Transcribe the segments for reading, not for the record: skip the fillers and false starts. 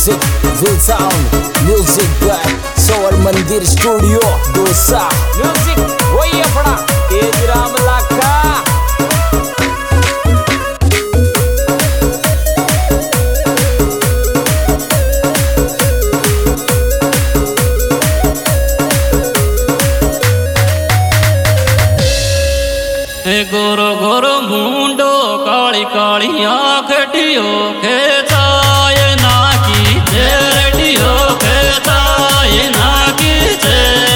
Music, Full Sound, Music by Soul Mandir Studio, Dosa. Music, वही अपना तेज राम लाका. गोरो गोरो मुंडो काली काली आखटियो खेताय ना की जेडियो खेताय ना की जे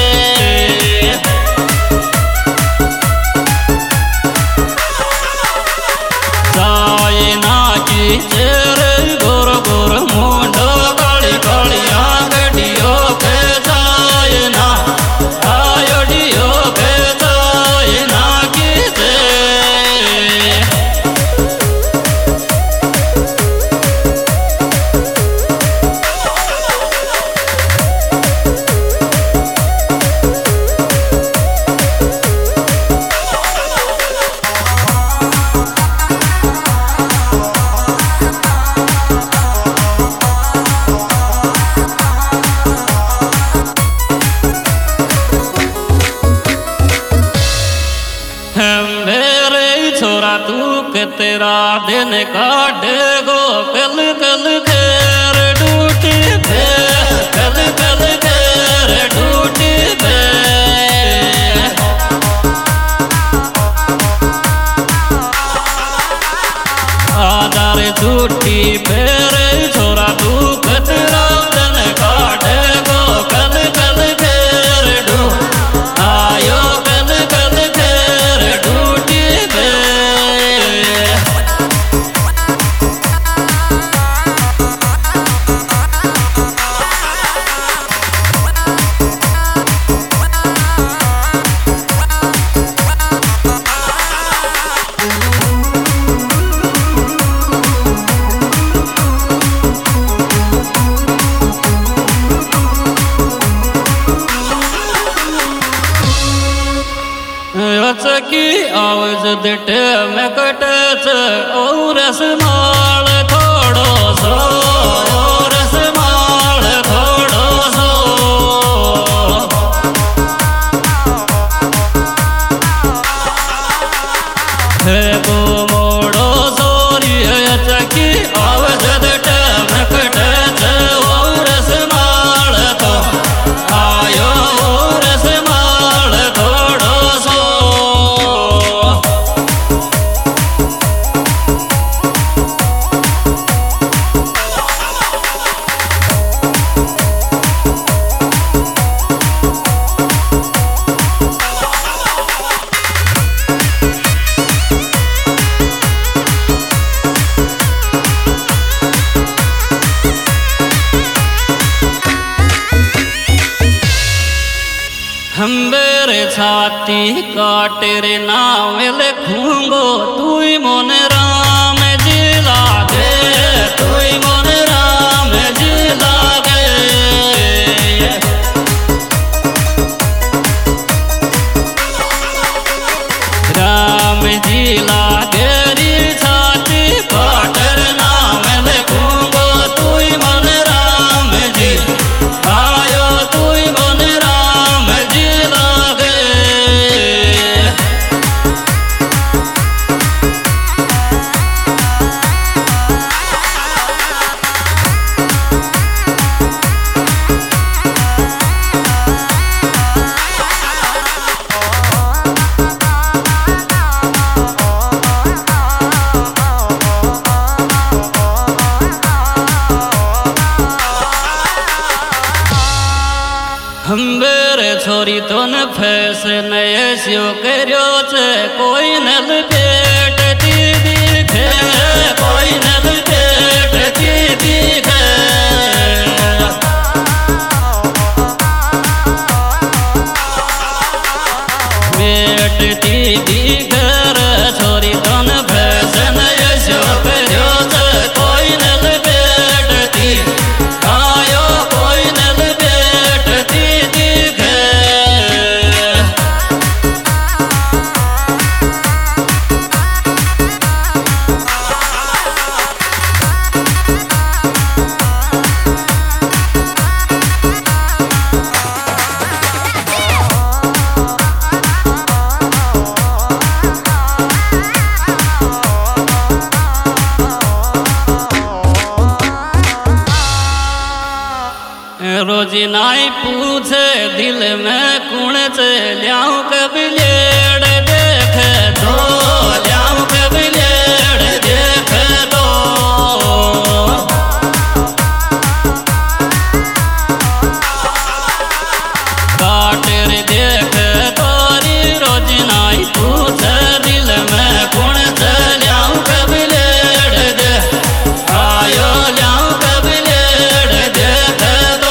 ताय ना की जेरे गोरो गोरो मुंडो काली काली आखटियो खेताय ना आयोडियो खेताय ना छोरा तू के तेरा दिन काटेगो कल कल घेर डूटी भेर कल कल घेर डूटी भेर आधार झूठी भेर छोरा तू के तेरा दिन काटेगो कल कल घेर डू आयो कल कल घेर डूटी की आवाज दिटे में कटे और समाल थोड़ो सो और समाल थोड़ो सो है वो मोड़ो सोरी की आवाज दिटे में कटे और समाल तो आयो और समाल थोड़ो सो हम मेरे छाती काटे रे नाम लिखूंगो तू ही मोन राम जी लागे तू ही मोन राम जी लागे राम जी लागे री छाती काटे रे नाम लिखूंगो तू ही मोन राम जी आयो तू ही मोन राम जी हम मेरे छोरी तो न फैसन ऐसियो करो छे कोई नल पेट ती दिखे कोई नल पेट ती दिखे पेट ती दिखे छोरी तो न फैसन ऐसियो करो छे कोई नल पेट ती आयो कोई नल पेट ती दिखे दिल में कुण से ल्याऊं कभी लेड़ देख दो, ल्याऊं कभी लेड़ देख दो। काटर देख तोरी रोजनाई पूछ दिल में कुण से ल्याऊं कभी लेड़ दे, आयो ल्याऊं कभी लेड़ देख दो।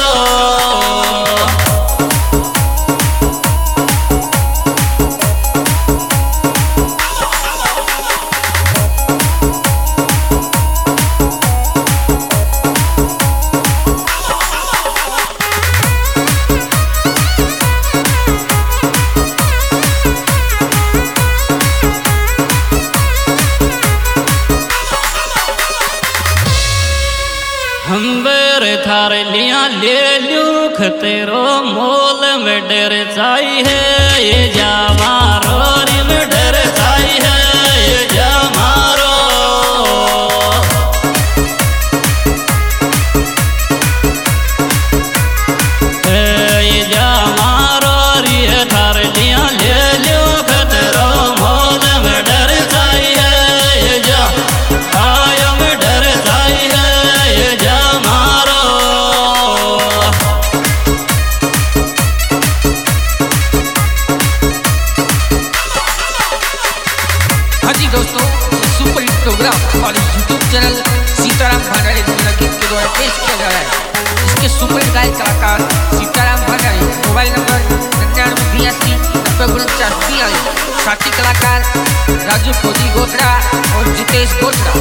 हम बेर थार लिया ले लूख तेरो मोल में डर चाई है ये जा मारो री में डर चाई है ये जा मारो। ये जा मारो री थार लिया ले लूख तेरो मोल में डर चाई है ये जा आयो में डर चाई है ये जा। हाँ जी दोस्तों, सुपर हिट प्रोग्राम हमारे यूट्यूब चैनल सीताराम भंडारी गीत के द्वारा पेश किया जा रहा है। इसके सुपर हिट गायक कलाकार सीताराम भंडारी, मोबाइल नंबर 9982 साथी कलाकार राजू फौजी गोत्रा और जितेश गोत्रा।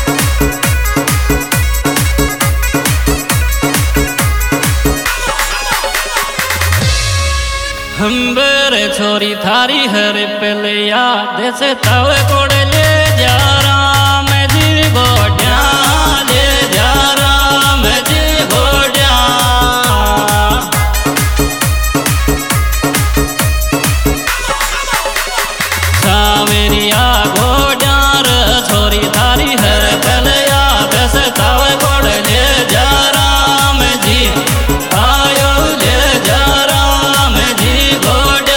हम बेरे छोरी थारी हर पहले याद से तव कोड़ ले जा राम जी गोड्या, ले जा राम जी गोड्या। सावरिया गोड्या छोरी थारी हर पहले याद से तव कोड़ ले जा राम जी, आयो ले जा राम जी गोड्या।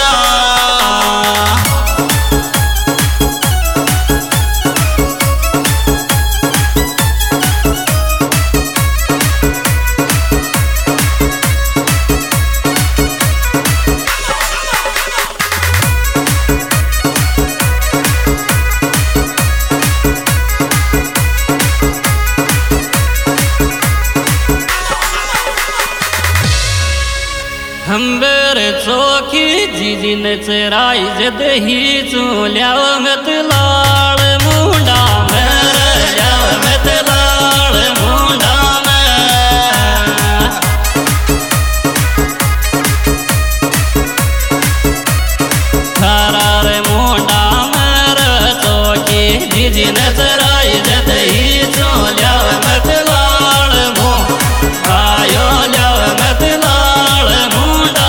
हम बेर चौकी जीजी ने चराई जद ही चूल्याव मत लाल मुंडा में, ल्याव मत लाल मुंडा में। थारा रे मुंडा में चौकी जीजी ने चराई जद ही चूल्याव मत लाल मुंडा, आयो ल्याव मत लाल मुंडा।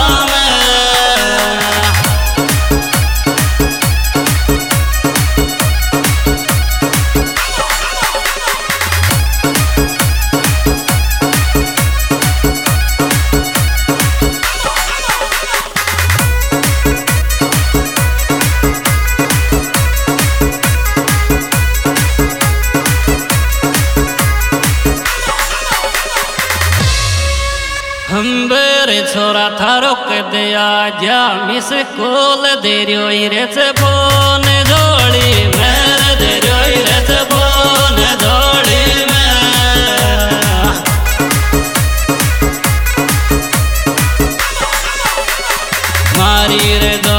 हम बेरे छोरा थारो के दिया जा मिस कोल दे रियो रे से फोन जोड़ी मेरे दे रियो रे से फोन जोड़ी में। मारी रे